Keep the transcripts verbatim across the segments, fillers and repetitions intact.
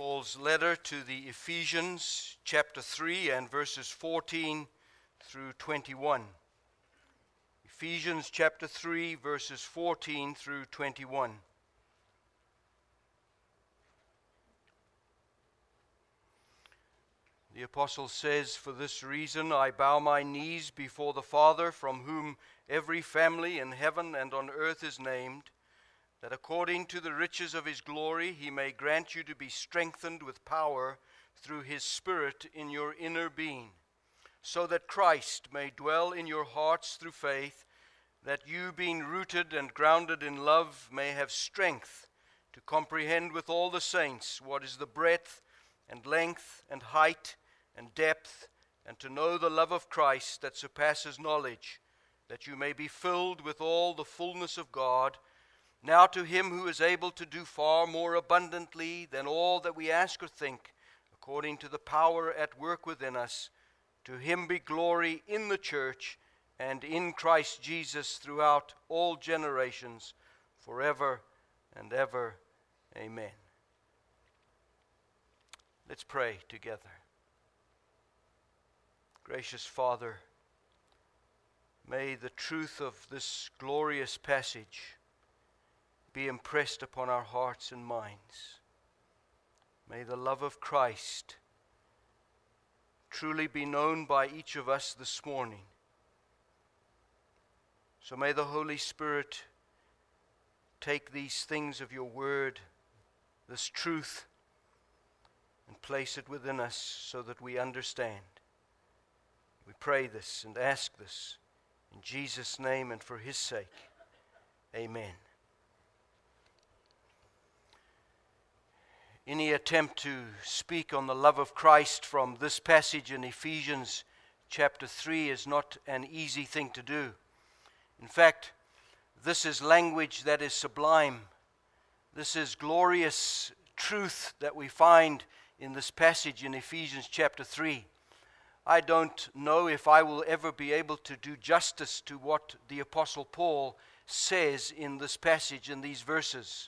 Paul's letter to the Ephesians, chapter three, and verses fourteen through twenty-one. Ephesians chapter three, verses fourteen through twenty-one. The apostle says, "For this reason I bow my knees before the Father, from whom every family in heaven and on earth is named, that according to the riches of his glory he may grant you to be strengthened with power through his Spirit in your inner being, so that Christ may dwell in your hearts through faith, that you, being rooted and grounded in love, may have strength to comprehend with all the saints what is the breadth and length and height and depth, and to know the love of Christ that surpasses knowledge, that you may be filled with all the fullness of God. Now to him who is able to do far more abundantly than all that we ask or think, according to the power at work within us, to him be glory in the church and in Christ Jesus throughout all generations, forever and ever. Amen." Let's pray together. Gracious Father, may the truth of this glorious passage be impressed upon our hearts and minds. May the love of Christ truly be known by each of us this morning. So may the Holy Spirit take these things of your word, this truth, and place it within us so that we understand. We pray this and ask this in Jesus' name and for his sake. Amen. Any attempt to speak on the love of Christ from this passage in Ephesians chapter three is not an easy thing to do. In fact, this is language that is sublime. This is glorious truth that we find in this passage in Ephesians chapter three. I don't know if I will ever be able to do justice to what the Apostle Paul says in this passage, in these verses.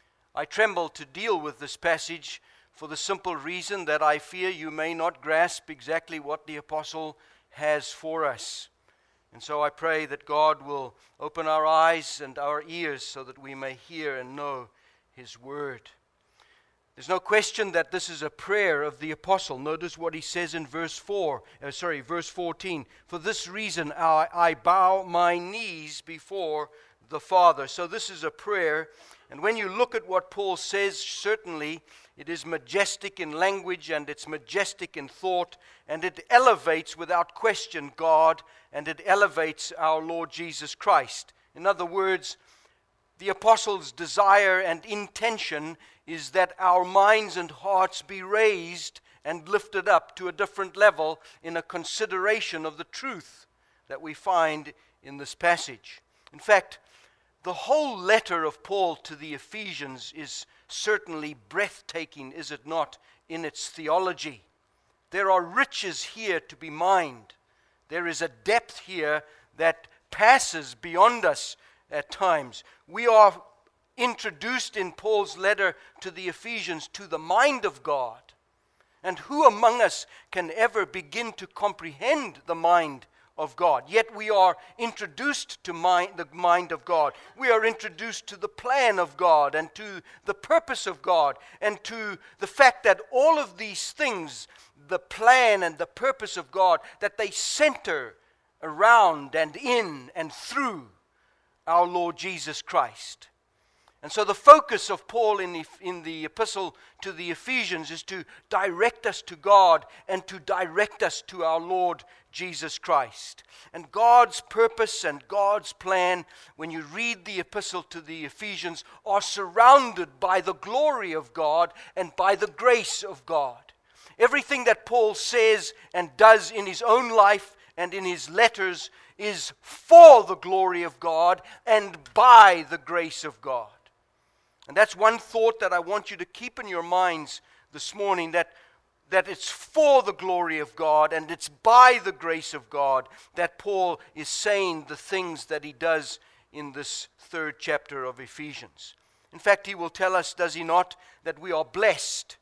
I tremble to deal with this passage for the simple reason that I fear you may not grasp exactly what the apostle has for us. And so I pray that God will open our eyes and our ears so that we may hear and know his word. There's no question that this is a prayer of the apostle. Notice what he says in verse four, uh, sorry, verse fourteen. "For this reason I, I bow my knees before the Father." So this is a prayer. And when you look at what Paul says, certainly it is majestic in language and it's majestic in thought, and it elevates without question God, and it elevates our Lord Jesus Christ. In other words, the apostle's desire and intention is that our minds and hearts be raised and lifted up to a different level in a consideration of the truth that we find in this passage. In fact, the whole letter of Paul to the Ephesians is certainly breathtaking, is it not, in its theology. There are riches here to be mined. There is a depth here that passes beyond us at times. We are introduced in Paul's letter to the Ephesians to the mind of God. And who among us can ever begin to comprehend the mind of God? Yet we are introduced to mind, the mind of God. We are introduced to the plan of God and to the purpose of God and to the fact that all of these things, the plan and the purpose of God, that they center around and in and through our Lord Jesus Christ. And so the focus of Paul in the, in the epistle to the Ephesians is to direct us to God and to direct us to our Lord Jesus Christ. And God's purpose and God's plan, when you read the epistle to the Ephesians, are surrounded by the glory of God and by the grace of God. Everything that Paul says and does in his own life and in his letters is for the glory of God and by the grace of God. And that's one thought that I want you to keep in your minds this morning, that, that it's for the glory of God and it's by the grace of God that Paul is saying the things that he does in this third chapter of Ephesians. In fact, he will tell us, does he not, that we are blessed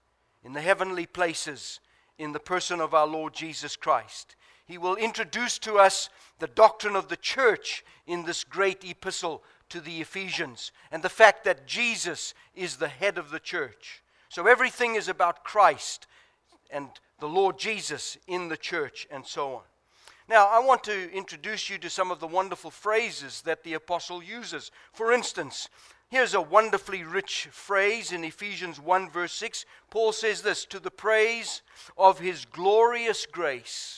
in the heavenly places in the person of our Lord Jesus Christ. He will introduce to us the doctrine of the church in this great epistle to the Ephesians, and the fact that Jesus is the head of the church. So everything is about Christ and the Lord Jesus in the church, and so on. Now, I want to introduce you to some of the wonderful phrases that the apostle uses. For instance, here's a wonderfully rich phrase in Ephesians one verse six. Paul says this, to the praise of his glorious grace.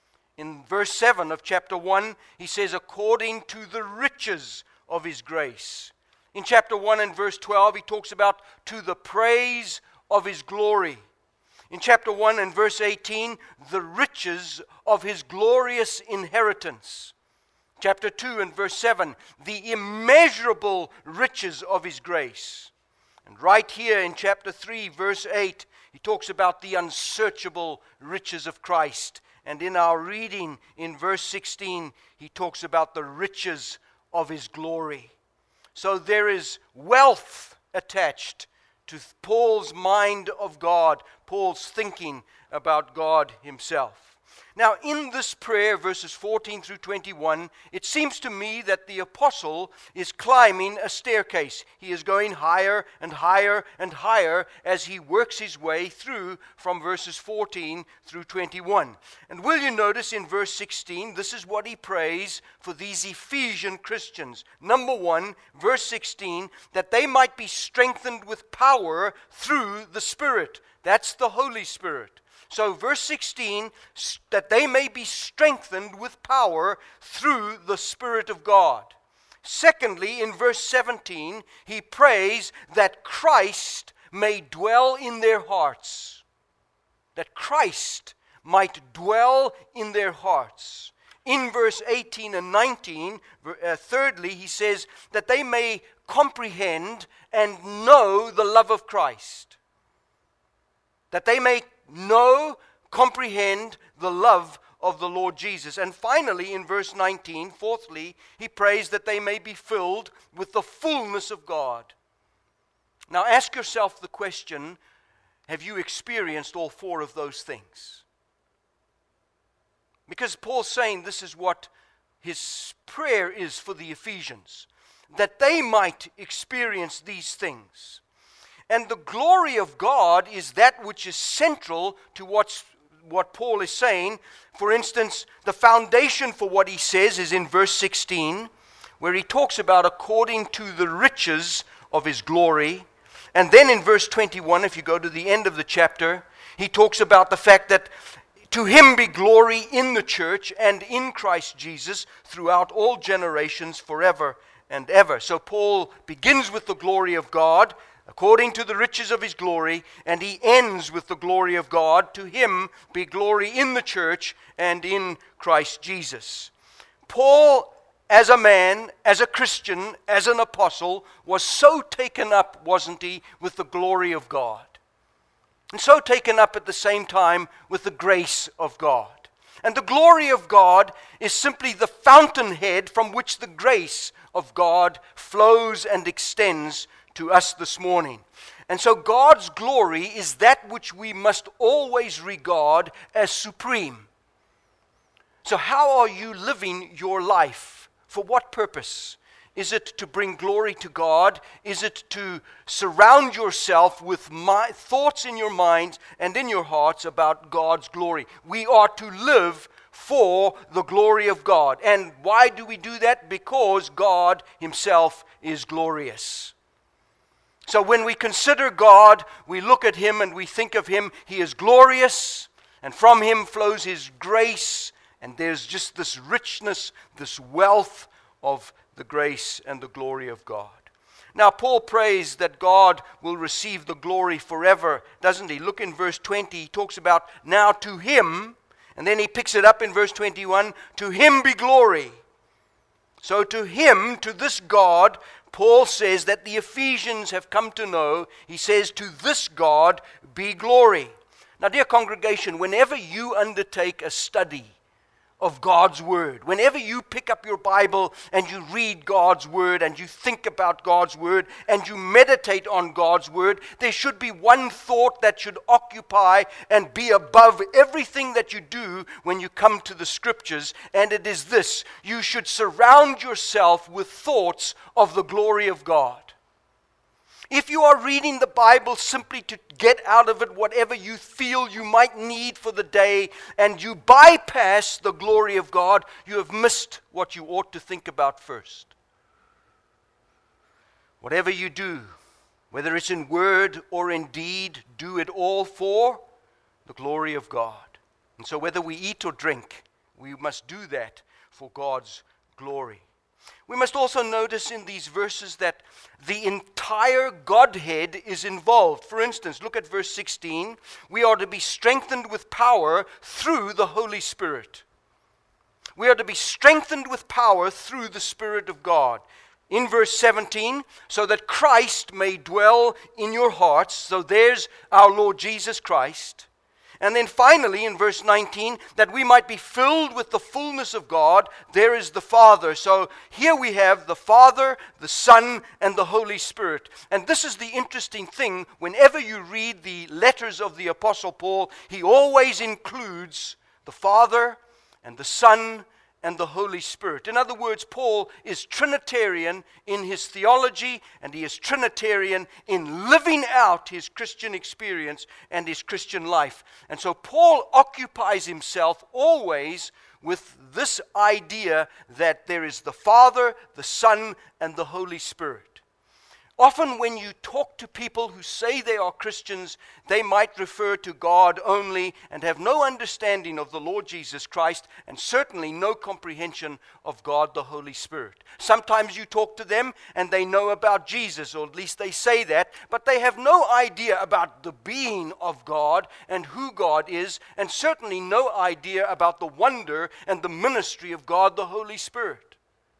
In verse seven of chapter one, he says, according to the riches of his grace. In chapter one and verse twelve, he talks about to the praise of his glory. In chapter one and verse eighteen, the riches of his glorious inheritance. Chapter two and verse seven, the immeasurable riches of his grace. And right here in chapter three, verse eight, he talks about the unsearchable riches of Christ. And in our reading in verse sixteen, he talks about the riches of his glory. So there is wealth attached to Paul's mind of God, Paul's thinking about God himself. Now, in this prayer, verses fourteen through twenty-one, it seems to me that the apostle is climbing a staircase. He is going higher and higher and higher as he works his way through from verses fourteen through twenty-one. And will you notice in verse sixteen, this is what he prays for these Ephesian Christians. Number one, verse sixteen, that they might be strengthened with power through the Spirit. That's the Holy Spirit. So verse sixteen, that they may be strengthened with power through the Spirit of God. Secondly, in verse seventeen, he prays that Christ may dwell in their hearts. That Christ might dwell in their hearts. In verse eighteen and nineteen, uh, thirdly, he says that they may comprehend and know the love of Christ. That they may know, comprehend the love of the Lord Jesus. And finally, in verse nineteen, fourthly, he prays that they may be filled with the fullness of God. Now ask yourself the question, have you experienced all four of those things? Because Paul's saying this is what his prayer is for the Ephesians, that they might experience these things. And the glory of God is that which is central to what's, what Paul is saying. For instance, the foundation for what he says is in verse sixteen, where he talks about according to the riches of his glory. And then in verse twenty-one, if you go to the end of the chapter, he talks about the fact that to him be glory in the church and in Christ Jesus throughout all generations forever and ever. So Paul begins with the glory of God, according to the riches of his glory, and he ends with the glory of God. To him be glory in the church and in Christ Jesus. Paul, as a man, as a Christian, as an apostle, was so taken up, wasn't he, with the glory of God. And so taken up at the same time with the grace of God. And the glory of God is simply the fountainhead from which the grace of God flows and extends to us this morning. And so God's glory is that which we must always regard as supreme. So how are you living your life? For what purpose? Is it to bring glory to God? Is it to surround yourself with my thoughts in your mind and in your hearts about God's glory? We are to live for the glory of God. And why do we do that? Because God himself is glorious. So when we consider God, we look at him and we think of him. He is glorious, and from him flows his grace, and there's just this richness, this wealth of the grace and the glory of God. Now Paul prays that God will receive the glory forever, doesn't he? Look in verse twenty, he talks about now to him, and then he picks it up in verse twenty-one, to him be glory. So to him, to this God, Paul says that the Ephesians have come to know. He says, to this God be glory. Now, dear congregation, whenever you undertake a study of God's Word. Whenever you pick up your Bible and you read God's Word and you think about God's Word and you meditate on God's Word, there should be one thought that should occupy and be above everything that you do when you come to the Scriptures, and it is this: you should surround yourself with thoughts of the glory of God. If you are reading the Bible simply to get out of it whatever you feel you might need for the day, and you bypass the glory of God, you have missed what you ought to think about first. Whatever you do, whether it's in word or in deed, do it all for the glory of God. And so whether we eat or drink, we must do that for God's glory. We must also notice in these verses that the entire Godhead is involved. For instance, look at verse sixteen. We are to be strengthened with power through the Holy Spirit. We are to be strengthened with power through the Spirit of God. In verse seventeen, so that Christ may dwell in your hearts. So there's our Lord Jesus Christ. And then finally, in verse nineteen, that we might be filled with the fullness of God, there is the Father. So here we have the Father, the Son, and the Holy Spirit. And this is the interesting thing. Whenever you read the letters of the Apostle Paul, he always includes the Father and the Son and the Holy Spirit. In other words, Paul is Trinitarian in his theology, and he is Trinitarian in living out his Christian experience and his Christian life. And so Paul occupies himself always with this idea that there is the Father, the Son, and the Holy Spirit. Often when you talk to people who say they are Christians, they might refer to God only and have no understanding of the Lord Jesus Christ, and certainly no comprehension of God the Holy Spirit. Sometimes you talk to them and they know about Jesus, or at least they say that, but they have no idea about the being of God and who God is, and certainly no idea about the wonder and the ministry of God the Holy Spirit.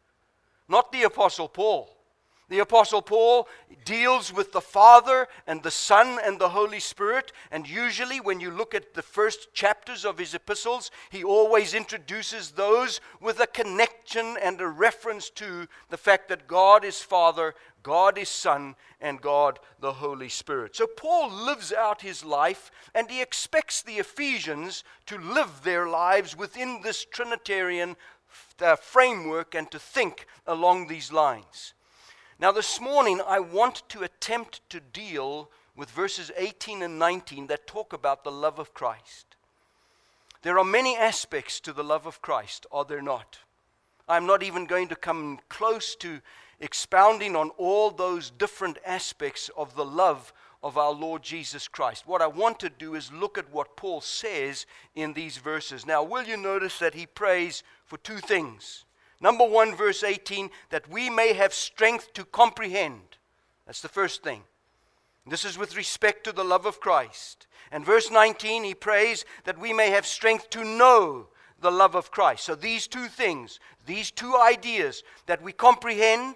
Not the Apostle Paul. The Apostle Paul deals with the Father and the Son and the Holy Spirit, and usually when you look at the first chapters of his epistles, he always introduces those with a connection and a reference to the fact that God is Father, God is Son, and God the Holy Spirit. So Paul lives out his life, and he expects the Ephesians to live their lives within this Trinitarian uh, framework and to think along these lines. Now this morning I want to attempt to deal with verses eighteen and nineteen that talk about the love of Christ. There are many aspects to the love of Christ, are there not? I'm not even going to come close to expounding on all those different aspects of the love of our Lord Jesus Christ. What I want to do is look at what Paul says in these verses. Now, will you notice that he prays for two things? Number one, verse eighteen, that we may have strength to comprehend. That's the first thing. This is with respect to the love of Christ. And verse nineteen, he prays that we may have strength to know the love of Christ. So these two things, these two ideas, that we comprehend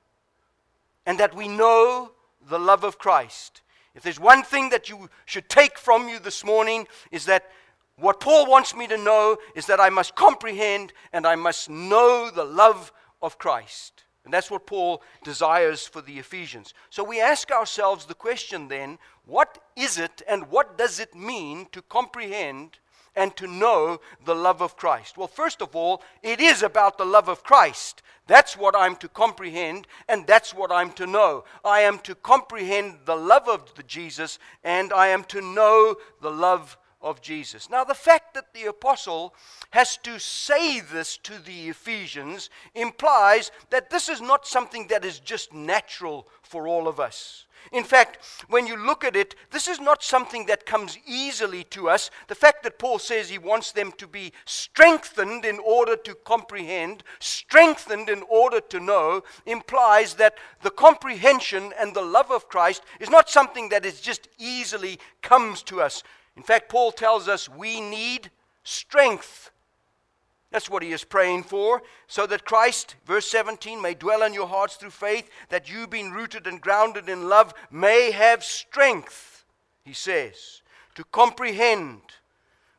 and that we know the love of Christ. If there's one thing that you should take from you this morning, is that what Paul wants me to know is that I must comprehend and I must know the love of Christ. And that's what Paul desires for the Ephesians. So we ask ourselves the question then, what is it and what does it mean to comprehend and to know the love of Christ? Well, first of all, it is about the love of Christ. That's what I'm to comprehend, and that's what I'm to know. I am to comprehend the love of the Jesus, and I am to know the love of Jesus. Now, the fact that the apostle has to say this to the Ephesians implies that this is not something that is just natural for all of us. In fact, when you look at it, this is not something that comes easily to us. The fact that Paul says he wants them to be strengthened in order to comprehend, strengthened in order to know, implies that the comprehension and the love of Christ is not something that is just easily comes to us. In fact, Paul tells us we need strength. That's what he is praying for, so that Christ, verse seventeen, may dwell in your hearts through faith, that you, being rooted and grounded in love, may have strength, he says, to comprehend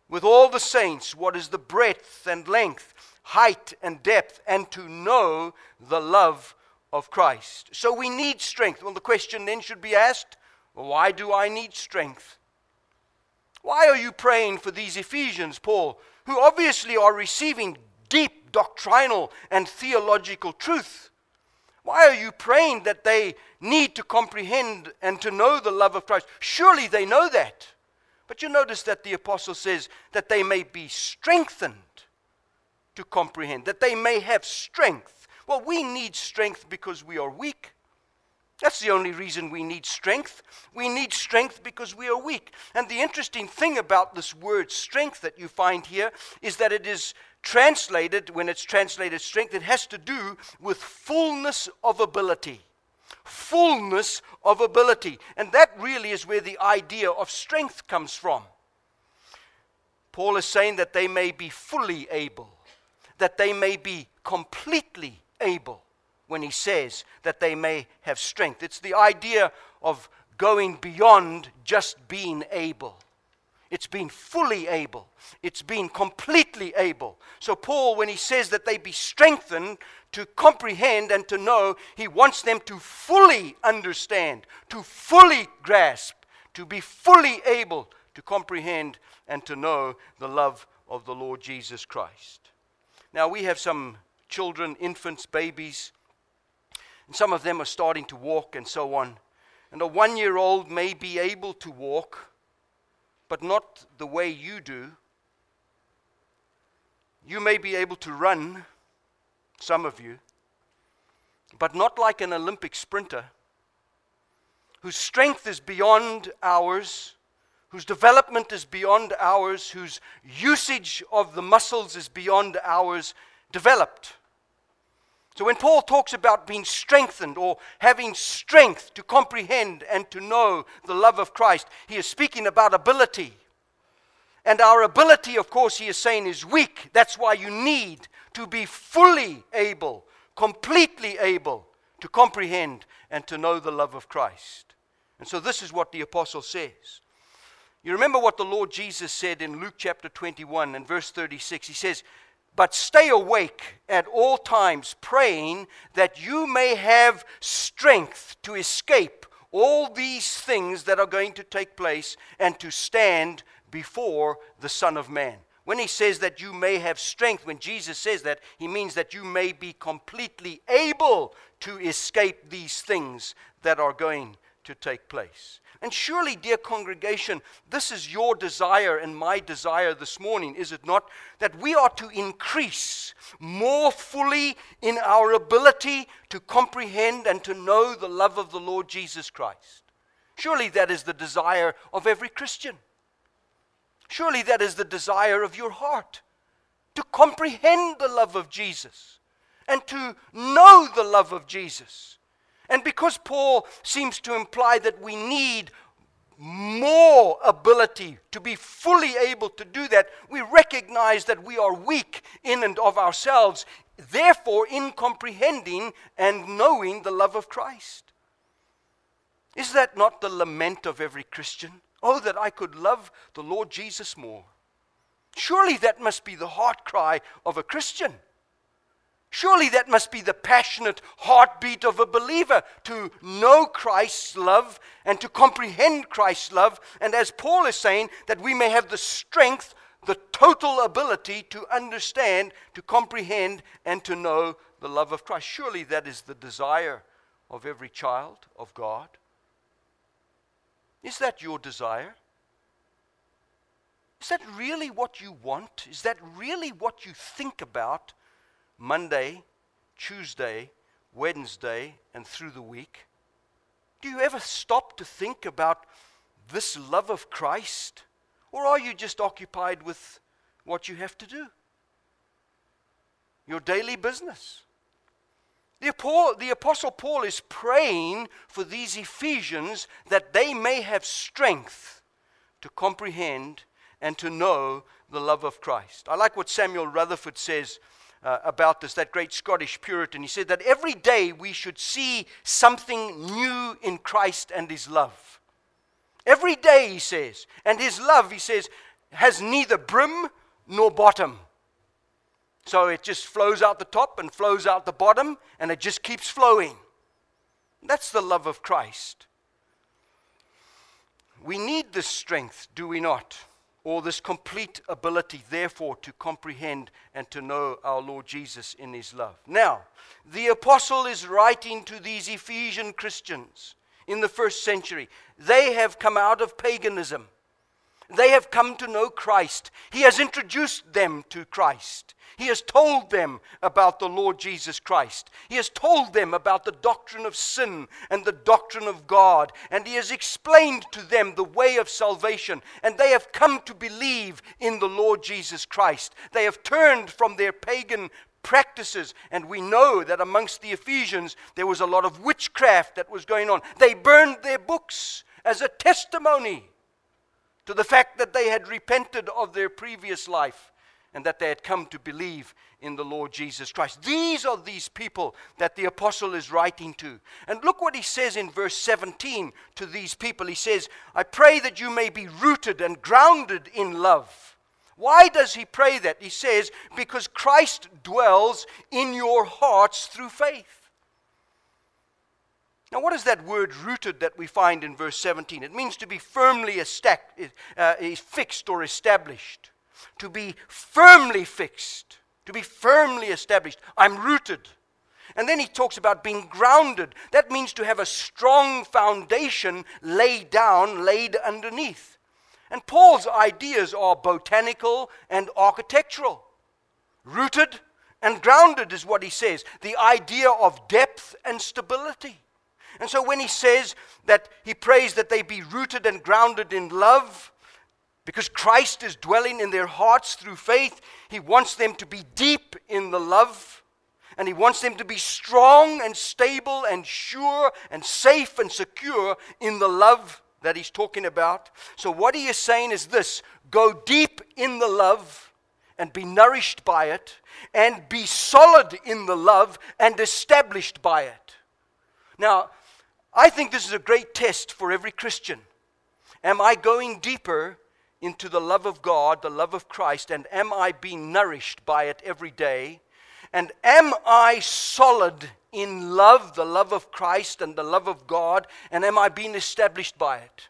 with all the saints what is the breadth and length, height and depth, and to know the love of Christ. So we need strength. Well, the question then should be asked, well, why do I need strength? Why are you praying for these Ephesians, Paul, who obviously are receiving deep doctrinal and theological truth? Why are you praying that they need to comprehend and to know the love of Christ? Surely they know that. But you notice that the apostle says that they may be strengthened to comprehend, that they may have strength. Well, we need strength because we are weak. That's the only reason we need strength. We need strength because we are weak. And the interesting thing about this word strength that you find here is that it is translated, when it's translated strength, it has to do with fullness of ability. Fullness of ability. And that really is where the idea of strength comes from. Paul is saying that they may be fully able, that they may be completely able, when he says that they may have strength. It's the idea of going beyond just being able. It's being fully able. It's being completely able. So Paul, when he says that they be strengthened to comprehend and to know, he wants them to fully understand, to fully grasp, to be fully able to comprehend and to know the love of the Lord Jesus Christ. Now, we have some children, infants, babies, and some of them are starting to walk and so on. And a one-year-old may be able to walk, but not the way you do. You may be able to run, some of you, but not like an Olympic sprinter whose strength is beyond ours, whose development is beyond ours, whose usage of the muscles is beyond ours developed. So when Paul talks about being strengthened or having strength to comprehend and to know the love of Christ, he is speaking about ability. And our ability, of course, he is saying is weak. That's why you need to be fully able, completely able to comprehend and to know the love of Christ. And so this is what the apostle says. You remember what the Lord Jesus said in Luke chapter twenty-one and verse thirty-six. He says, "But stay awake at all times, praying that you may have strength to escape all these things that are going to take place and to stand before the Son of Man." When he says that you may have strength, when Jesus says that, he means that you may be completely able to escape these things that are going to take place. And surely, dear congregation, this is your desire and my desire this morning, is it not? That we are to increase more fully in our ability to comprehend and to know the love of the Lord Jesus Christ. Surely that is the desire of every Christian. Surely that is the desire of your heart, to comprehend the love of Jesus and to know the love of Jesus. And because Paul seems to imply that we need more ability to be fully able to do that, we recognize that we are weak in and of ourselves, therefore in comprehending and knowing the love of Christ. Is that not the lament of every Christian? Oh, that I could love the Lord Jesus more. Surely that must be the heart cry of a Christian. Surely that must be the passionate heartbeat of a believer, to know Christ's love and to comprehend Christ's love. And as Paul is saying, that we may have the strength, the total ability to understand, to comprehend, and to know the love of Christ. Surely that is the desire of every child of God. Is that your desire? Is that really what you want? Is that really what you think about Monday, Tuesday, Wednesday, and through the week? Do you ever stop to think about this love of Christ? Or are you just occupied with what you have to do? Your daily business. The, Paul, the Apostle Paul is praying for these Ephesians that they may have strength to comprehend and to know the love of Christ. I like what Samuel Rutherford says uh, about this, that great Scottish Puritan. He said that every day we should see something new in Christ and His love. Every day, he says. And His love, he says, has neither brim nor bottom. So it just flows out the top and flows out the bottom, and it just keeps flowing. That's the love of Christ. We need this strength, do we not? Or this complete ability, therefore, to comprehend and to know our Lord Jesus in his love. Now, the apostle is writing to these Ephesian Christians in the first century. They have come out of paganism. They have come to know Christ. He has introduced them to Christ. He has told them about the Lord Jesus Christ. He has told them about the doctrine of sin and the doctrine of God. And he has explained to them the way of salvation. And they have come to believe in the Lord Jesus Christ. They have turned from their pagan practices. And we know that amongst the Ephesians, there was a lot of witchcraft that was going on. They burned their books as a testimony to the fact that they had repented of their previous life and that they had come to believe in the Lord Jesus Christ. These are these people that the apostle is writing to. And look what he says in verse seventeen to these people. He says, I pray that you may be rooted and grounded in love. Why does he pray that? He says, because Christ dwells in your hearts through faith. Now, what is that word rooted that we find in verse seventeen? It means to be firmly stacked, uh, fixed or established. To be firmly fixed. To be firmly established. I'm rooted. And then he talks about being grounded. That means to have a strong foundation laid down, laid underneath. And Paul's ideas are botanical and architectural. Rooted and grounded is what he says. The idea of depth and stability. And so when he says that he prays that they be rooted and grounded in love, because Christ is dwelling in their hearts through faith, he wants them to be deep in the love, and he wants them to be strong and stable and sure and safe and secure in the love that he's talking about. So what he is saying is this: go deep in the love and be nourished by it, and be solid in the love and established by it. Now, I think this is a great test for every Christian. Am I going deeper into the love of God, the love of Christ, and am I being nourished by it every day? And am I solid in love, the love of Christ and the love of God, and am I being established by it?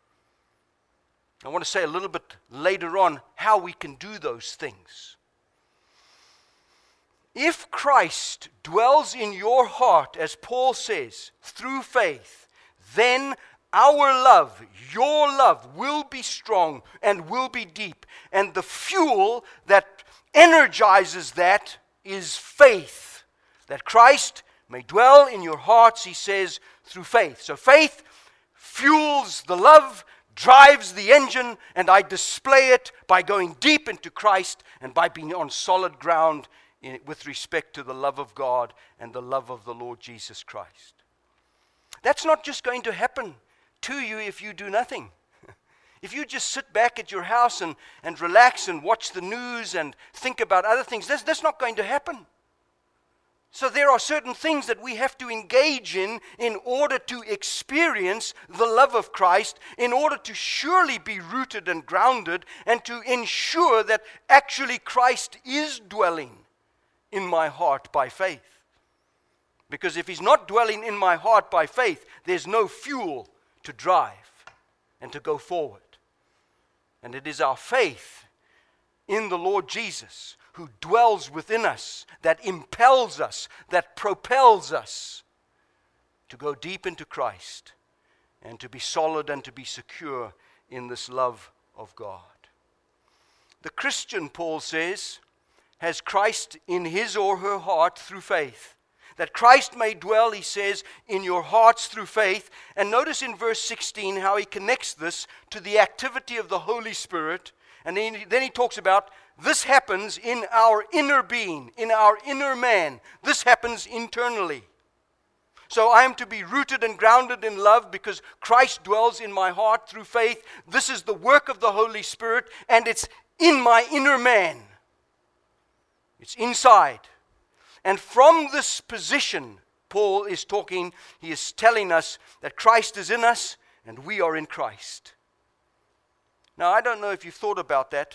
I want to say a little bit later on how we can do those things. If Christ dwells in your heart, as Paul says, through faith, then our love, your love, will be strong and will be deep. And the fuel that energizes that is faith. That Christ may dwell in your hearts, he says, through faith. So faith fuels the love, drives the engine, and I display it by going deep into Christ and by being on solid ground in, with respect to the love of God and the love of the Lord Jesus Christ. That's not just going to happen to you if you do nothing. If you just sit back at your house and, and relax and watch the news and think about other things, that's, that's not going to happen. So there are certain things that we have to engage in in order to experience the love of Christ, in order to surely be rooted and grounded, and to ensure that actually Christ is dwelling in my heart by faith. Because if he's not dwelling in my heart by faith, there's no fuel to drive and to go forward. And it is our faith in the Lord Jesus who dwells within us, that impels us, that propels us to go deep into Christ and to be solid and to be secure in this love of God. The Christian, Paul says, has Christ in his or her heart through faith. That Christ may dwell, he says, in your hearts through faith. And notice in verse sixteen how he connects this to the activity of the Holy Spirit. And then he, then he talks about this happens in our inner being, in our inner man. This happens internally. So I am to be rooted and grounded in love because Christ dwells in my heart through faith. This is the work of the Holy Spirit, and it's in my inner man. It's inside. And from this position, Paul is talking, he is telling us that Christ is in us and we are in Christ. Now, I don't know if you've thought about that.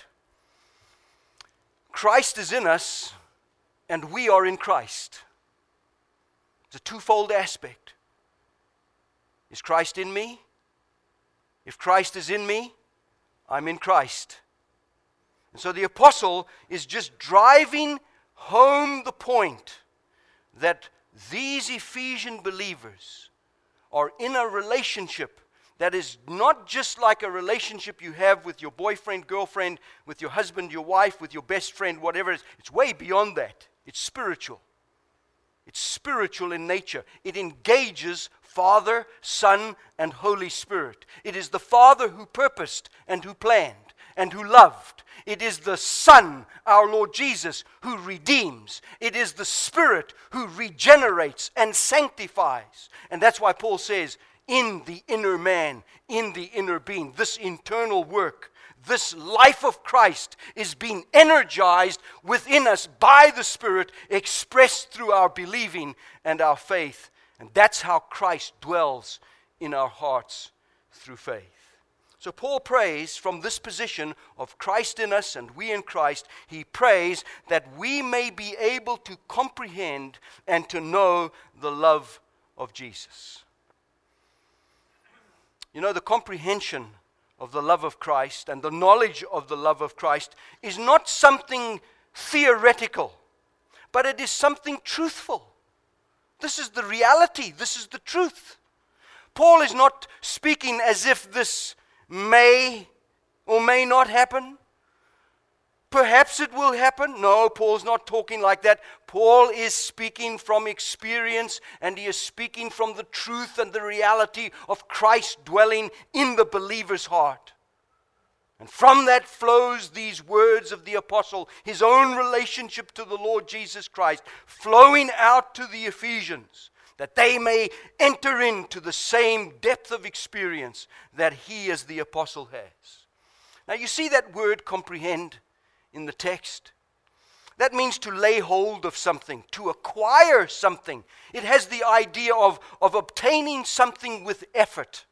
Christ is in us, and we are in Christ. It's a twofold aspect. Is Christ in me? If Christ is in me, I'm in Christ. And so the apostle is just driving home the point that these Ephesian believers are in a relationship that is not just like a relationship you have with your boyfriend, girlfriend, with your husband, your wife, with your best friend, whatever it is. It's way beyond that. It's spiritual. It's spiritual in nature. It engages Father, Son, and Holy Spirit. It is the Father who purposed and who planned and who loved. It is the Son, our Lord Jesus, who redeems. It is the Spirit who regenerates and sanctifies. And that's why Paul says, in the inner man, in the inner being, this internal work, this life of Christ is being energized within us by the Spirit, expressed through our believing and our faith. And that's how Christ dwells in our hearts through faith. So Paul prays from this position of Christ in us and we in Christ. He prays that we may be able to comprehend and to know the love of Jesus. You know, the comprehension of the love of Christ and the knowledge of the love of Christ is not something theoretical, but it is something truthful. This is the reality. This is the truth. Paul is not speaking as if this may or may not happen. Perhaps it will happen. No, Paul's not talking like that. Paul is speaking from experience, and he is speaking from the truth and the reality of Christ dwelling in the believer's heart. And from that flows these words of the apostle, his own relationship to the Lord Jesus Christ, flowing out to the Ephesians, that they may enter into the same depth of experience that he as the apostle has. Now you see that word comprehend in the text. That means to lay hold of something, to acquire something. It has the idea of, of obtaining something with effort.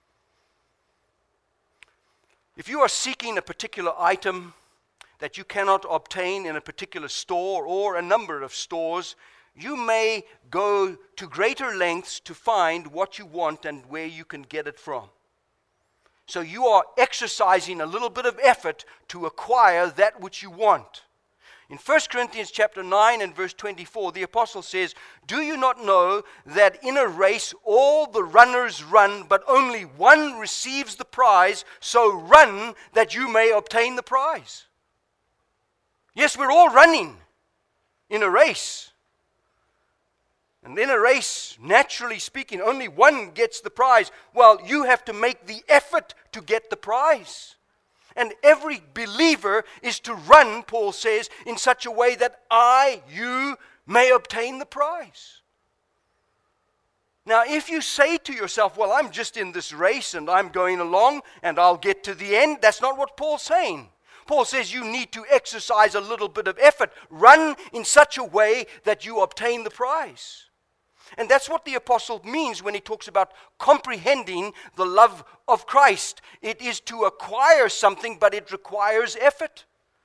If you are seeking a particular item that you cannot obtain in a particular store or a number of stores, you may go to greater lengths to find what you want and where you can get it from. So you are exercising a little bit of effort to acquire that which you want. In First Corinthians chapter nine and verse twenty-four, the apostle says, "Do you not know that in a race all the runners run, but only one receives the prize? So run that you may obtain the prize." Yes, we're all running in a race. And in a race, naturally speaking, only one gets the prize. Well, you have to make the effort to get the prize. And every believer is to run, Paul says, in such a way that I, you, may obtain the prize. Now, if you say to yourself, well, I'm just in this race and I'm going along and I'll get to the end, that's not what Paul's saying. Paul says you need to exercise a little bit of effort. Run in such a way that you obtain the prize. And that's what the apostle means when he talks about comprehending the love of Christ. It is to acquire something, but it requires effort.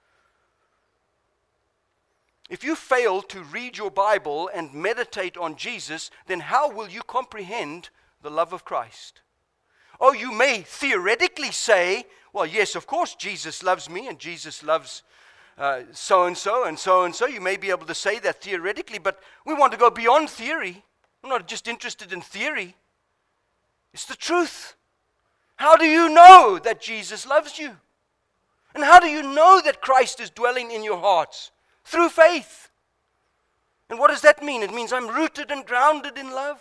If you fail to read your Bible and meditate on Jesus, then how will you comprehend the love of Christ? Oh, you may theoretically say, well, yes, of course, Jesus loves me and Jesus loves uh, so-and-so and so-and-so. You may be able to say that theoretically, but we want to go beyond theory. I'm not just interested in theory. It's the truth. How do you know that Jesus loves you? And how do you know that Christ is dwelling in your hearts? Through faith. And what does that mean? It means I'm rooted and grounded in love.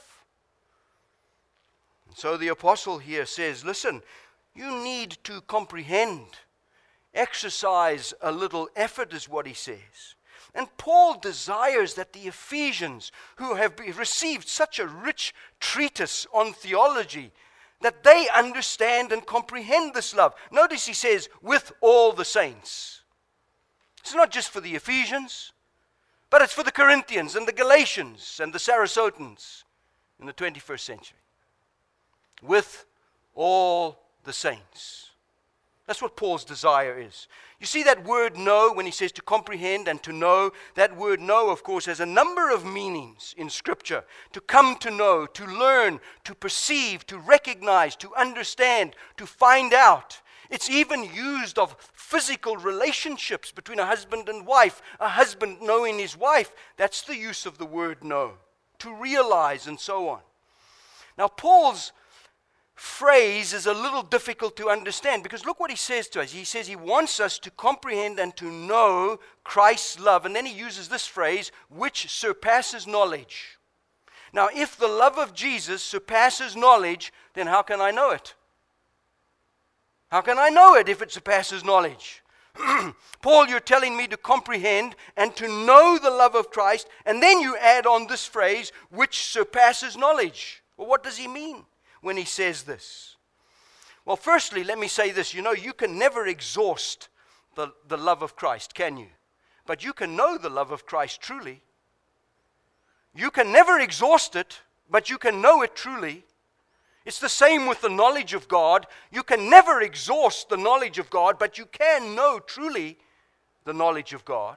And so the apostle here says, listen, you need to comprehend. Exercise a little effort is what he says. And Paul desires that the Ephesians, who have received such a rich treatise on theology, that they understand and comprehend this love. Notice he says, with all the saints. It's not just for the Ephesians, but it's for the Corinthians and the Galatians and the Saracenans in the twenty-first century. With all the saints. That's what Paul's desire is. You see that word know when he says to comprehend and to know. That word know, of course, has a number of meanings in Scripture. To come to know, to learn, to perceive, to recognize, to understand, to find out. It's even used of physical relationships between a husband and wife, a husband knowing his wife. That's the use of the word know, to realize and so on. Now, Paul's phrase is a little difficult to understand because look what he says to us. He says he wants us to comprehend and to know Christ's love. And then he uses this phrase, which surpasses knowledge. Now, if the love of Jesus surpasses knowledge, then how can I know it? How can I know it if it surpasses knowledge? Paul, you're telling me to comprehend and to know the love of Christ, and then you add on this phrase, which surpasses knowledge. Well, what does he mean when he says this? Well, firstly, let me say this. You know, you can never exhaust the, the love of Christ, can you? But you can know the love of Christ truly. You can never exhaust it, but you can know it truly. It's the same with the knowledge of God. You can never exhaust the knowledge of God, but you can know truly the knowledge of God.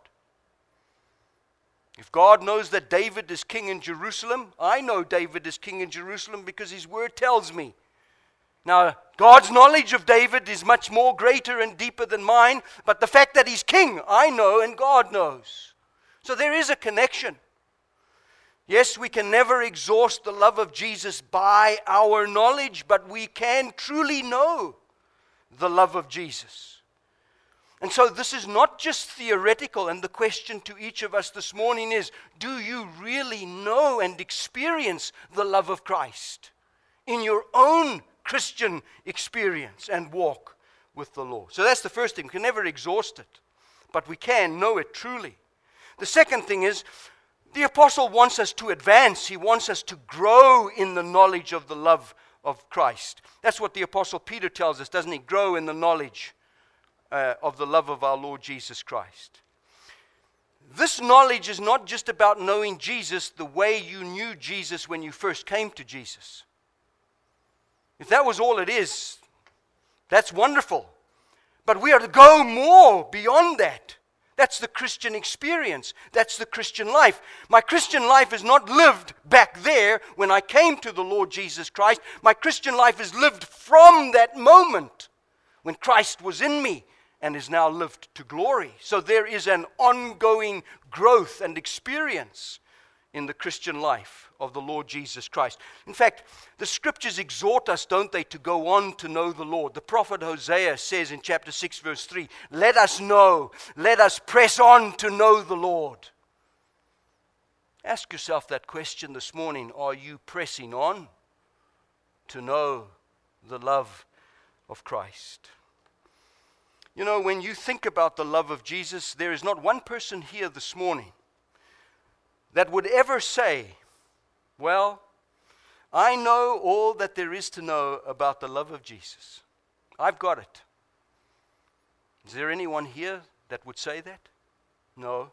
If God knows that David is king in Jerusalem, I know David is king in Jerusalem because his word tells me. Now, God's knowledge of David is much more greater and deeper than mine, but the fact that he's king, I know and God knows. So there is a connection. Yes, we can never exhaust the love of Jesus by our knowledge, but we can truly know the love of Jesus. And so this is not just theoretical, and the question to each of us this morning is, do you really know and experience the love of Christ in your own Christian experience and walk with the Lord? So that's the first thing. We can never exhaust it, but we can know it truly. The second thing is, the apostle wants us to advance. He wants us to grow in the knowledge of the love of Christ. That's what the apostle Peter tells us, doesn't he? Grow in the knowledge uh, of the love of our Lord Jesus Christ. This knowledge is not just about knowing Jesus the way you knew Jesus when you first came to Jesus. If that was all it is, that's wonderful. But we are to go more beyond that. That's the Christian experience. That's the Christian life. My Christian life is not lived back there when I came to the Lord Jesus Christ. My Christian life is lived from that moment when Christ was in me and is now lived to glory. So there is an ongoing growth and experience in the Christian life of the Lord Jesus Christ. In fact, the scriptures exhort us, don't they, to go on to know the Lord. The prophet Hosea says in chapter six, verse three, let us know, let us press on to know the Lord. Ask yourself that question this morning. Are you pressing on to know the love of Christ? You know, when you think about the love of Jesus, there is not one person here this morning that would ever say, well, I know all that there is to know about the love of Jesus. I've got it. Is there anyone here that would say that? No.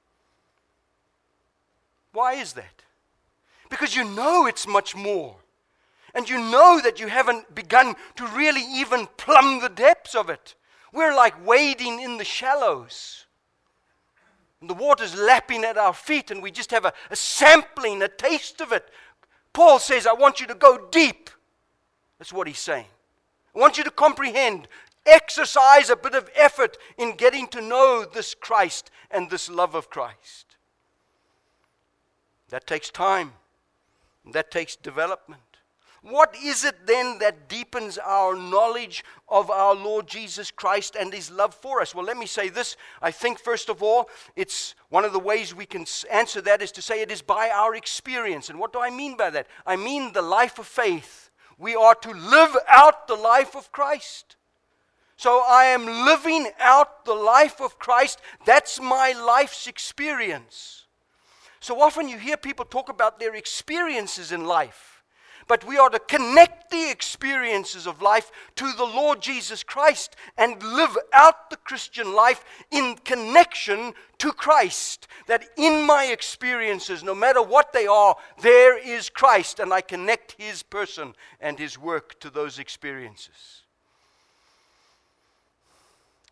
Why is that? Because you know it's much more. And you know that you haven't begun to really even plumb the depths of it. We're like wading in the shallows. And the water's lapping at our feet, and we just have a, a sampling, a taste of it. Paul says, I want you to go deep. That's what he's saying. I want you to comprehend, exercise a bit of effort in getting to know this Christ and this love of Christ. That takes time. That takes development. What is it then that deepens our knowledge of our Lord Jesus Christ and His love for us? Well, let me say this. I think, first of all, it's one of the ways we can answer that is to say it is by our experience. And what do I mean by that? I mean the life of faith. We are to live out the life of Christ. So I am living out the life of Christ. That's my life's experience. So often you hear people talk about their experiences in life. But we are to connect the experiences of life to the Lord Jesus Christ and live out the Christian life in connection to Christ. That in my experiences, no matter what they are, there is Christ, and I connect His person and His work to those experiences.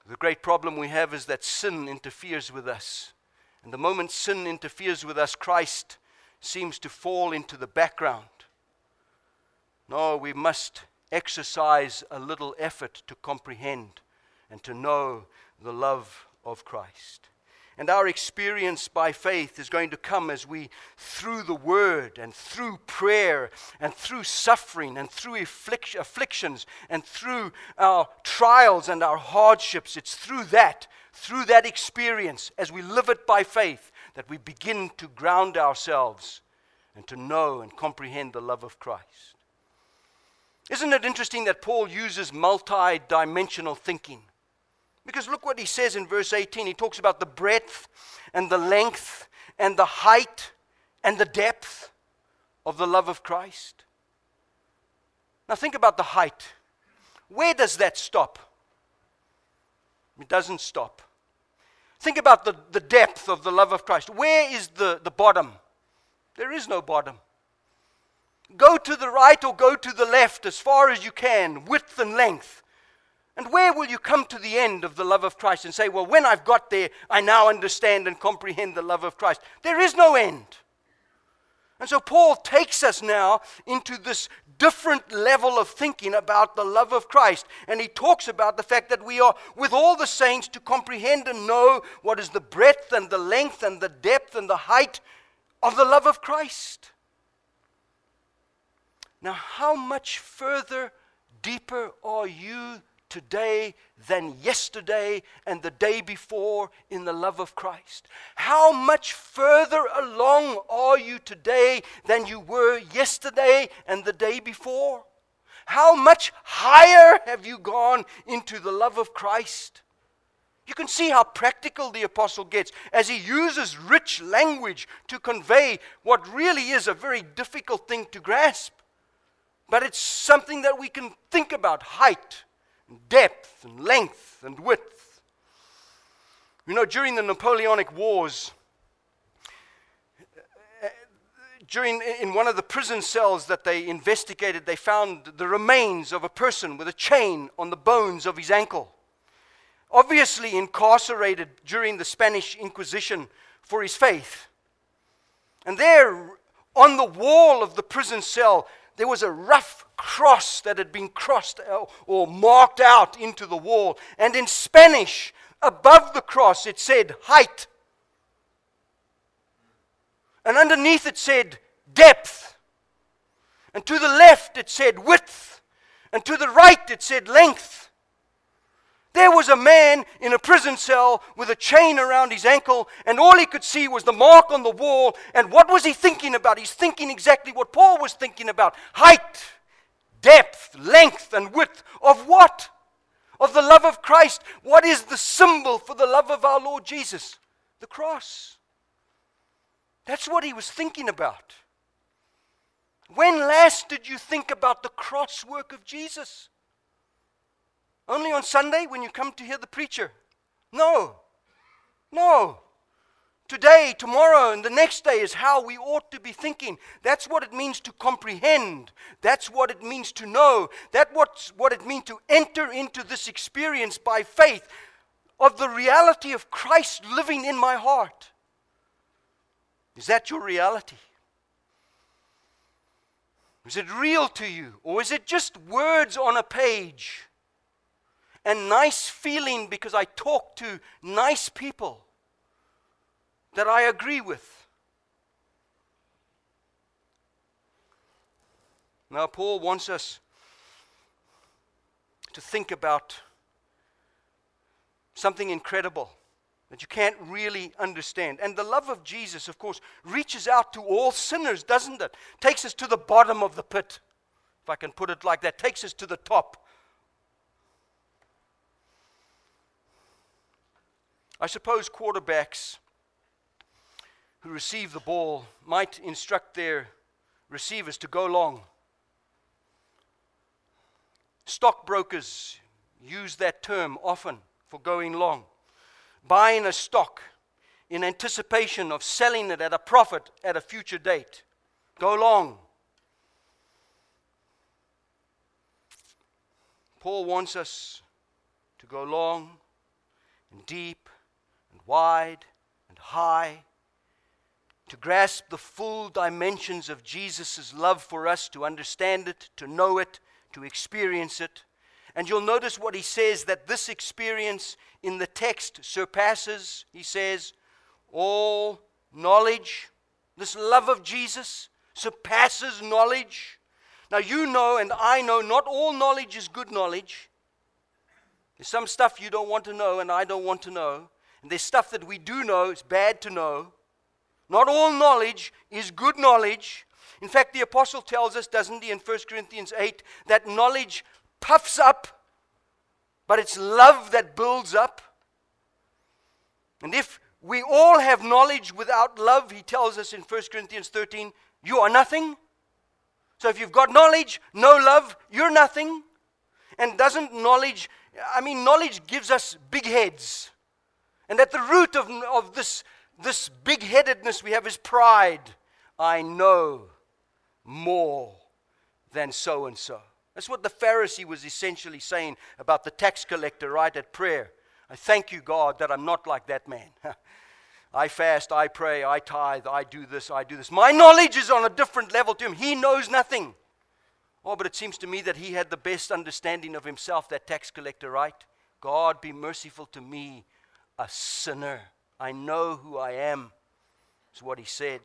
The great problem we have is that sin interferes with us. And the moment sin interferes with us, Christ seems to fall into the background. No, we must exercise a little effort to comprehend and to know the love of Christ. And our experience by faith is going to come as we, through the Word and through prayer and through suffering and through afflic- afflictions and through our trials and our hardships, it's through that, through that experience, as we live it by faith, that we begin to ground ourselves and to know and comprehend the love of Christ. Isn't it interesting that Paul uses multi-dimensional thinking? Because look what he says in verse eighteen. He talks about the breadth and the length and the height and the depth of the love of Christ. Now think about the height. Where does that stop? It doesn't stop. Think about the, the depth of the love of Christ. Where is the, the bottom? There is no bottom. Go to the right or go to the left as far as you can, width and length. And where will you come to the end of the love of Christ and say, well, when I've got there, I now understand and comprehend the love of Christ? There is no end. And so Paul takes us now into this different level of thinking about the love of Christ. And he talks about the fact that we are with all the saints to comprehend and know what is the breadth and the length and the depth and the height of the love of Christ. Now, how much further, deeper are you today than yesterday and the day before in the love of Christ? How much further along are you today than you were yesterday and the day before? How much higher have you gone into the love of Christ? You can see how practical the apostle gets as he uses rich language to convey what really is a very difficult thing to grasp. But it's something that we can think about: height, depth and length and width. You know, during the Napoleonic Wars, during in one of the prison cells that they investigated, they found the remains of a person with a chain on the bones of his ankle, obviously incarcerated during the Spanish Inquisition for his faith. And there, on the wall of the prison cell, there was a rough cross that had been crossed or marked out into the wall. And in Spanish, above the cross, it said height. And underneath it said depth. And to the left it said width. And to the right it said length. There was a man in a prison cell with a chain around his ankle, and all he could see was the mark on the wall. And what was he thinking about? He's thinking exactly what Paul was thinking about. Height, depth, length, and width of what? Of the love of Christ. What is the symbol for the love of our Lord Jesus? The cross. That's what he was thinking about. When last did you think about the cross work of Jesus? Only on Sunday when you come to hear the preacher? No. No. Today, tomorrow, and the next day is how we ought to be thinking. That's what it means to comprehend. That's what it means to know. That's what's what it means to enter into this experience by faith of the reality of Christ living in my heart. Is that your reality? Is it real to you? Or is it just words on a page? And nice feeling because I talk to nice people that I agree with. Now, Paul wants us to think about something incredible that you can't really understand. And the love of Jesus, of course, reaches out to all sinners, doesn't it? Takes us to the bottom of the pit, if I can put it like that. Takes us to the top. I suppose quarterbacks who receive the ball might instruct their receivers to go long. Stockbrokers use that term often for going long. Buying a stock in anticipation of selling it at a profit at a future date. Go long. Paul wants us to go long and deep and wide and high, to grasp the full dimensions of Jesus' love for us, to understand it, to know it, to experience it. And you'll notice what he says, that this experience in the text surpasses, he says, all knowledge. This love of Jesus surpasses knowledge. Now you know and I know not all knowledge is good knowledge. There's some stuff you don't want to know and I don't want to know. And there's stuff that we do know, it's bad to know. Not all knowledge is good knowledge. In fact, the apostle tells us, doesn't he, in First Corinthians eight, that knowledge puffs up, but it's love that builds up. And if we all have knowledge without love, he tells us in First Corinthians thirteen, you are nothing. So if you've got knowledge, no love, you're nothing. And doesn't knowledge, I mean, knowledge gives us big heads. And at the root of, of this This big-headedness we have is pride. I know more than so-and-so. That's what the Pharisee was essentially saying about the tax collector right at prayer. I thank you, God, that I'm not like that man. I fast, I pray, I tithe, I do this, I do this. My knowledge is on a different level to him. He knows nothing. Oh, but it seems to me that he had the best understanding of himself, that tax collector, right? God, be merciful to me, a sinner. I know who I am, is what he said.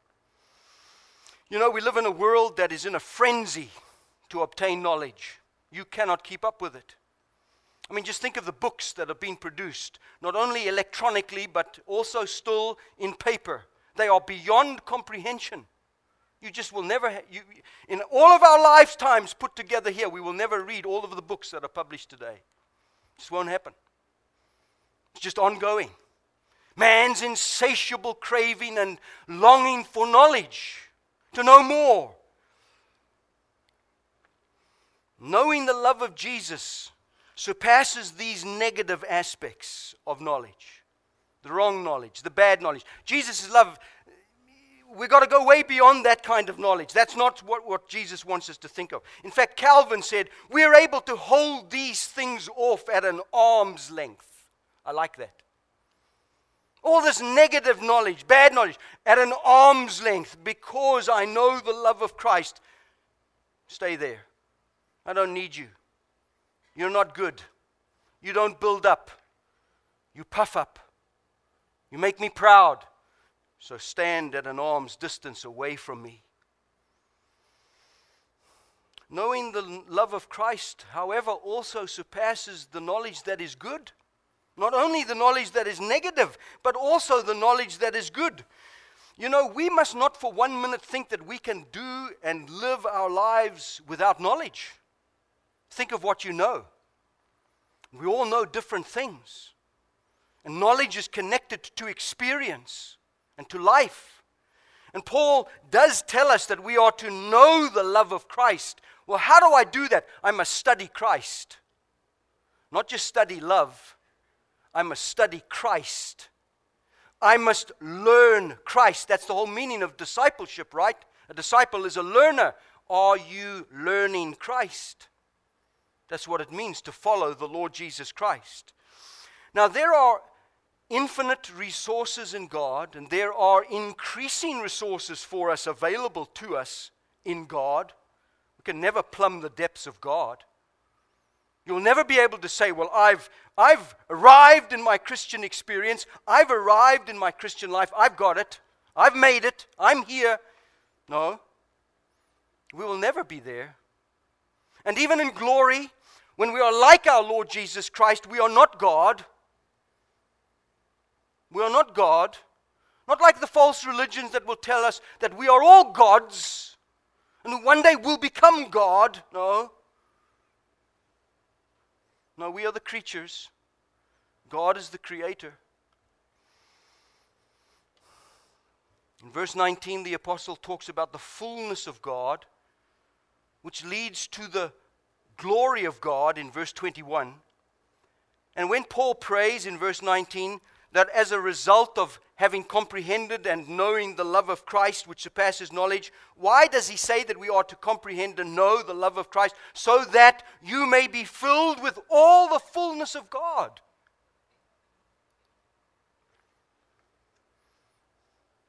You know, we live in a world that is in a frenzy to obtain knowledge. You cannot keep up with it. I mean, just think of the books that have been produced, not only electronically, but also still in paper. They are beyond comprehension. You just will never, ha- you, in all of our lifetimes put together here, we will never read all of the books that are published today. It just won't happen. It's just ongoing. Man's insatiable craving and longing for knowledge, to know more. Knowing the love of Jesus surpasses these negative aspects of knowledge. The wrong knowledge, the bad knowledge. Jesus' love, we've got to go way beyond that kind of knowledge. That's not what, what Jesus wants us to think of. In fact, Calvin said, we are able to hold these things off at an arm's length. I like that. All this negative knowledge, bad knowledge, at an arm's length, because I know the love of Christ. Stay there. I don't need you. You're not good. You don't build up. You puff up. You make me proud. So stand at an arm's distance away from me. Knowing the love of Christ, however, also surpasses the knowledge that is good. Not only the knowledge that is negative, but also the knowledge that is good. You know, we must not for one minute think that we can do and live our lives without knowledge. Think of what you know. We all know different things. And knowledge is connected to experience and to life. And Paul does tell us that we are to know the love of Christ. Well, how do I do that? I must study Christ. Not just study love. I must study Christ. I must learn Christ. That's the whole meaning of discipleship, right? A disciple is a learner. Are you learning Christ? That's what it means to follow the Lord Jesus Christ. Now, there are infinite resources in God, and there are increasing resources for us available to us in God. We can never plumb the depths of God. You'll never be able to say, well, I've, I've arrived in my Christian experience. I've arrived in my Christian life. I've got it. I've made it. I'm here. No. We will never be there. And even in glory, when we are like our Lord Jesus Christ, we are not God. We are not God. Not like the false religions that will tell us that we are all gods and one day we'll become God. No. No, we are the creatures. God is the creator. In verse nineteen, the apostle talks about the fullness of God, which leads to the glory of God in verse twenty-one. And when Paul prays in verse nineteen that as a result of having comprehended and knowing the love of Christ which surpasses knowledge, why does he say that we are to comprehend and know the love of Christ? So that you may be filled with all the fullness of God.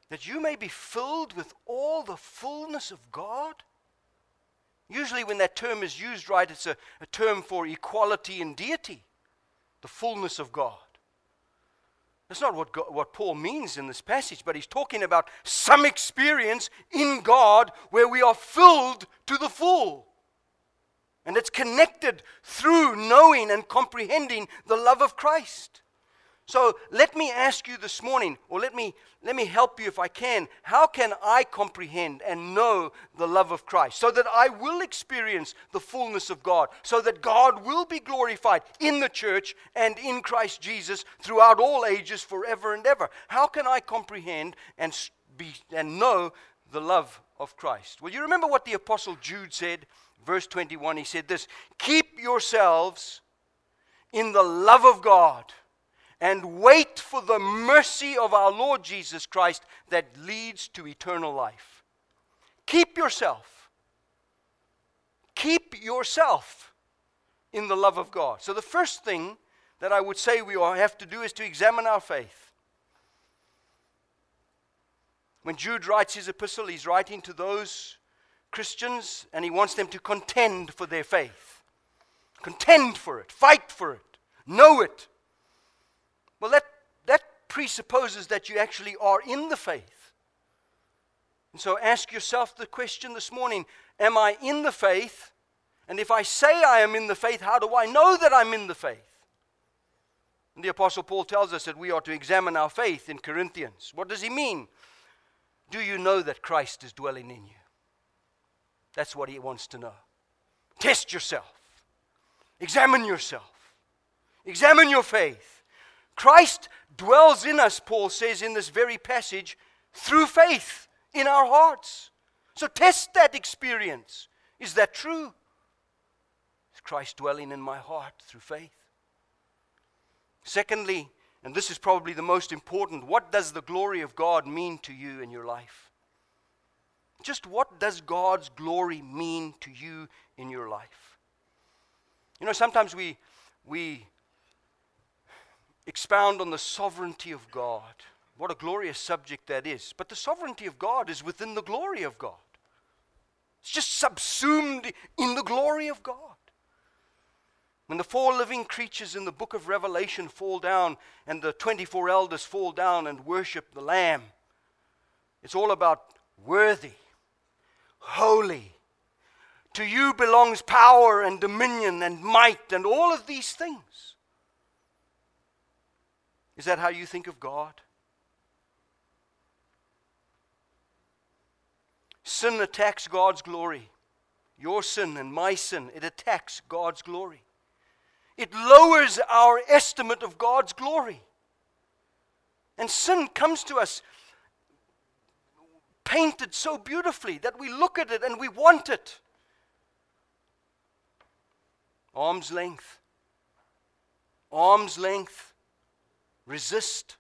that you may be filled with all the fullness of God. Usually when that term is used, right, it's a, a term for equality in deity, the fullness of God. That's not what, God, what Paul means in this passage, but he's talking about some experience in God where we are filled to the full. And it's connected through knowing and comprehending the love of Christ. So let me ask you this morning, or let me let me help you if I can. How can I comprehend and know the love of Christ so that I will experience the fullness of God, so that God will be glorified in the church and in Christ Jesus throughout all ages, forever and ever? How can I comprehend and be and know the love of Christ? Well, you remember what the Apostle Jude said, verse twenty-one. He said this: "Keep yourselves in the love of God, and wait for the mercy of our Lord Jesus Christ that leads to eternal life." Keep yourself. Keep yourself in the love of God. So the first thing that I would say we all have to do is to examine our faith. When Jude writes his epistle, he's writing to those Christians, and he wants them to contend for their faith. Contend for it. Fight for it. Know it. Well, that, that presupposes that you actually are in the faith. And so ask yourself the question this morning, am I in the faith? And if I say I am in the faith, how do I know that I'm in the faith? And the Apostle Paul tells us that we are to examine our faith in Corinthians. What does he mean? Do you know that Christ is dwelling in you? That's what he wants to know. Test yourself. Examine yourself. Examine your faith. Christ dwells in us, Paul says in this very passage, through faith in our hearts. So test that experience. Is that true? Is Christ dwelling in my heart through faith? Secondly, and this is probably the most important, what does the glory of God mean to you in your life? Just what does God's glory mean to you in your life? You know, sometimes we we expound on the sovereignty of God. What a glorious subject that is. But the sovereignty of God is within the glory of God. It's just subsumed in the glory of God. When the four living creatures in the book of Revelation fall down and the twenty-four elders fall down and worship the Lamb, it's all about worthy, holy. To you belongs power and dominion and might and all of these things. Is that how you think of God? Sin attacks God's glory. Your sin and my sin, it attacks God's glory. It lowers our estimate of God's glory. And sin comes to us painted so beautifully that we look at it and we want it. Arm's length. Arm's length. Resist.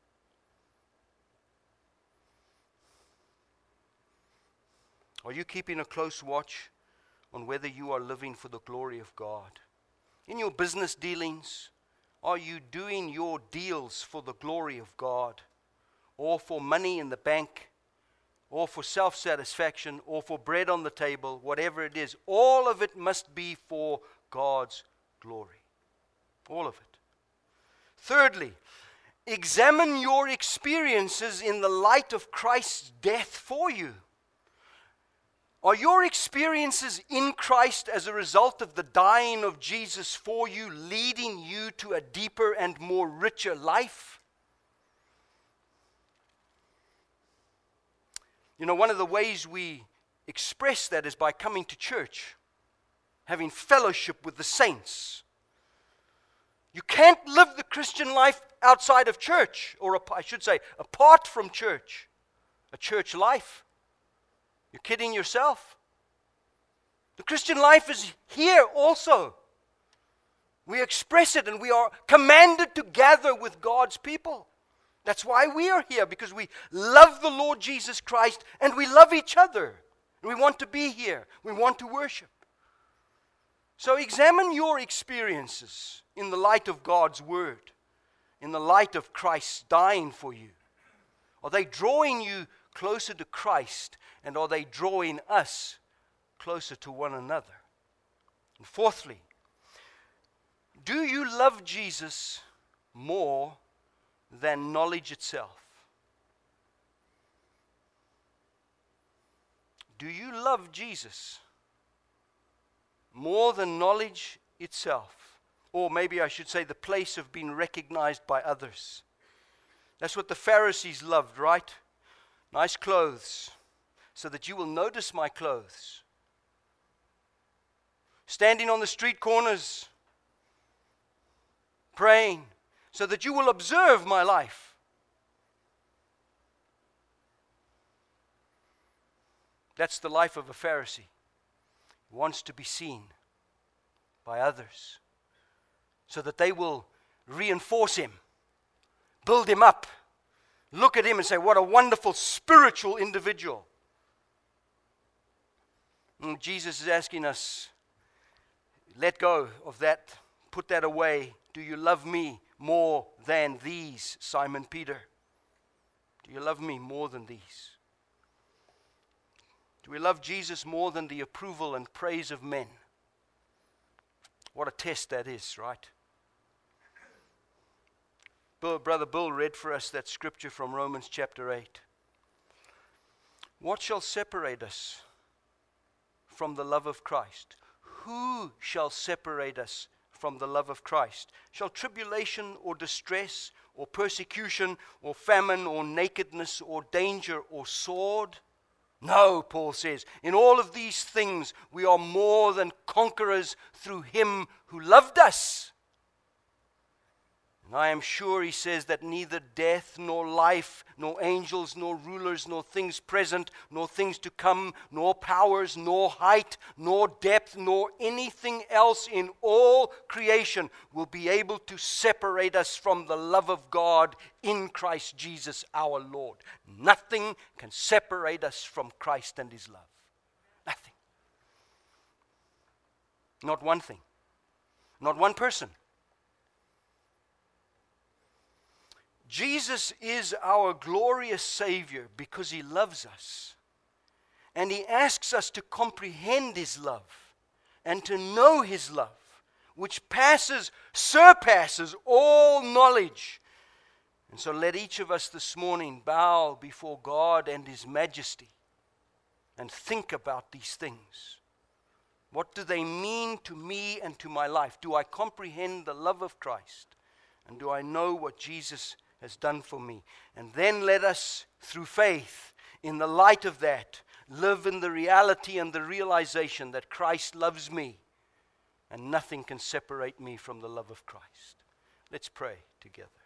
Are you keeping a close watch on whether you are living for the glory of God? In your business dealings, are you doing your deals for the glory of God, or for money in the bank, or for self-satisfaction, or for bread on the table, whatever it is? All of it must be for God's glory. All of it. Thirdly, examine your experiences in the light of Christ's death for you. Are your experiences in Christ as a result of the dying of Jesus for you leading you to a deeper and more richer life? You know, one of the ways we express that is by coming to church, having fellowship with the saints. You can't live the Christian life outside of church, or I should say, apart from church, a church life. You're kidding yourself. The Christian life is here also. We express it and we are commanded to gather with God's people. That's why we are here, because we love the Lord Jesus Christ and we love each other. And we want to be here. We want to worship. So examine your experiences in the light of God's Word, in the light of Christ dying for you. Are they drawing you closer to Christ, and are they drawing us closer to one another? And fourthly, do you love Jesus more than knowledge itself? Do you love Jesus more than knowledge itself? Or maybe I should say the place of being recognized by others. That's what the Pharisees loved, right? Nice clothes, so that you will notice my clothes. Standing on the street corners, praying, so that you will observe my life. That's the life of a Pharisee. He wants to be seen by others, so that they will reinforce him, build him up, look at him and say, what a wonderful spiritual individual. And Jesus is asking us, let go of that, put that away. Do you love me more than these, Simon Peter? Do you love me more than these? Do we love Jesus more than the approval and praise of men? What a test that is, right? Bill, Brother Bill read for us that scripture from Romans chapter eight. What shall separate us from the love of Christ? Who shall separate us from the love of Christ? Shall tribulation or distress or persecution or famine or nakedness or danger or sword? No, Paul says, in all of these things we are more than conquerors through him who loved us. And I am sure, he says, that neither death, nor life, nor angels, nor rulers, nor things present, nor things to come, nor powers, nor height, nor depth, nor anything else in all creation will be able to separate us from the love of God in Christ Jesus our Lord. Nothing can separate us from Christ and his love. Nothing. Not one thing. Not one person. Jesus is our glorious Savior because he loves us. And he asks us to comprehend his love and to know his love, which passes, surpasses all knowledge. And so let each of us this morning bow before God and his majesty and think about these things. What do they mean to me and to my life? Do I comprehend the love of Christ? And do I know what Jesus has done for me? And then let us, through faith, in the light of that, live in the reality and the realization that Christ loves me and nothing can separate me from the love of Christ. Let's pray together.